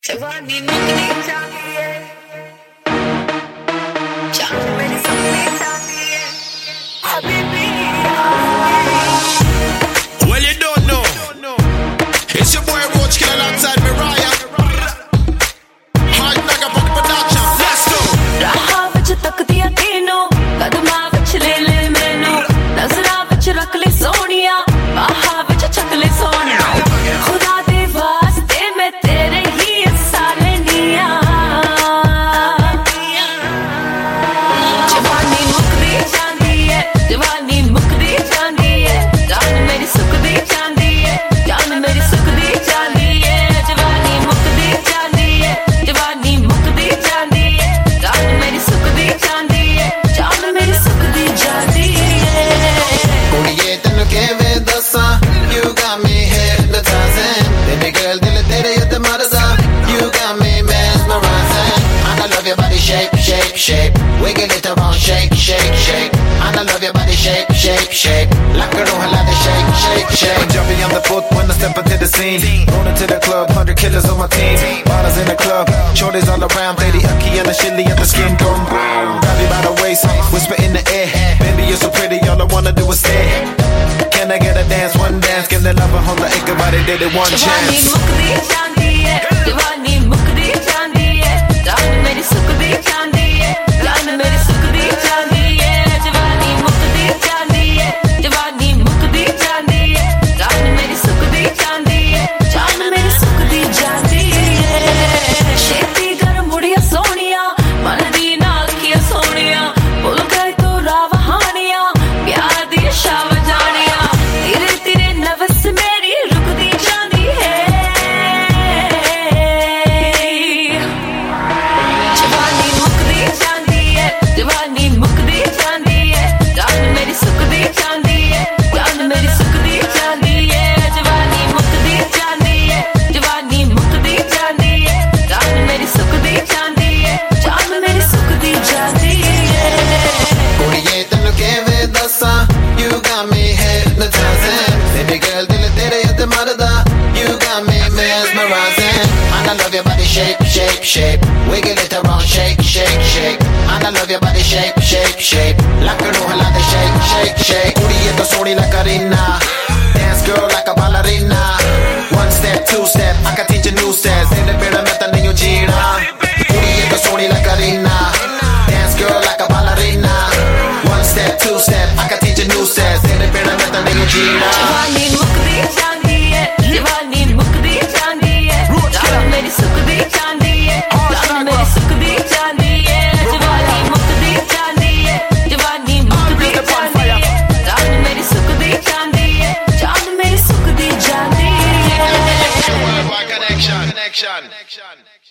जवानी मुकनी जाती है, जान मेरी सुननी जाती है, Habibi. Well, you don't know. It's your boy Roach Killer alongside Mariah. Hard knock up on the production. Let's go. राह विच तकदियां तीनों, कदमां विच ले ले मैनूं, नज़रां विच रख ले सोहणिया, बाहां विच चक ले सोहणिया। खुदा दे वास्ते मैं तेरे ही सारे निया। जवानी मुकदी जांदी है, जवानी मुकदी जांदी है, जान मेरी सुकदी जांदी है, जान मेरी सुकदी जांदी है। जवानी मुकदी जांदी है, जवानी मुकदी जांदी है, जान मेरी सुकदी जांदी है, जान मेरी सुकदी जांदी है। कुड़िए तेनू किवें दस्सां, you got me hypnotizing, baby girl दिल तेरे उत्ते मरदा, you got me mesmerizing, and I love your body shape, shape, shape, wiggle it around, shake, shake, shake, and I love your body shape, shape, shape, like a roll like a shake, shake, shake. Jumping on the foot when I step into the scene. Rolling to the club, 100 killers on my team. Bottles in the club, shorties all around. Lady Aki and the chili and the skin going boom. Grab you by the waist, whisper in the air. Baby, you're so pretty, all I wanna do is stare. Can I get a dance, one dance? Give the lover on the acre, body did it one जवानी chance. मुकदी जांदी है, जवानी मुकदी जांदी है, जान मेरी सुकदी जांदी है, जान मेरी सुकदी जांदी है। जवानी मुकदी जांदी है, जवानी मुकदी जांदी है, जान मेरी सुकदी जांदी है, जान मेरी सुकदी जांदी है। छेती कर मुड़िया सोहणिया, मन दी नाल किया सोहणिया, भुल गए तो राह वहानिया, प्यार दी शाव जानिया, तेरे तेरे नवस मेरी रुकदी जांदी है। जवानी मुकदी जांदी है, जवानी मुकदी जांदी है, जान मेरी सुकदी जांदी है, जान मेरी सुकदी जांदी है। जवानी मुकदी जांदी है, जवानी मुकदी जांदी है, जान मेरी सुकदी जांदी है, जान मेरी सुकदी जांदी है। कुड़िए तेनू किवें दस्सां, you got me hypnotizing, baby girl दिल तेरे उत्ते मरदा, you got me mesmerizing, and I love your body shape, shape, shape, wiggle it around, shake, shake, shake, and I love your body shape, shape, shape, like a roll like a shake, shake, shake. कुड़िए तो सोहणी like a Karina, dance girl like a ballerina, one step, two step, I can teach you new steps, तेरे बिना मैं तो नहीं जीना। कुड़िए तो सोहणी like a Karina, dance girl like a ballerina, one step, two step, I can teach you new steps, तेरे बिना मैं तो नहीं जीना। जवानी मुकदी जांदी है, जवानी मुकदी जांदी है, जान मेरी सुकदी जांदी है, जान मेरी सुकदी जांदी है। जवानी मुकदी जांदी है, जवानी मुकदी जांदी है, जान मेरी सुकदी जांदी है, जान मेरी सुकदी जांदी है। Worldwide connection.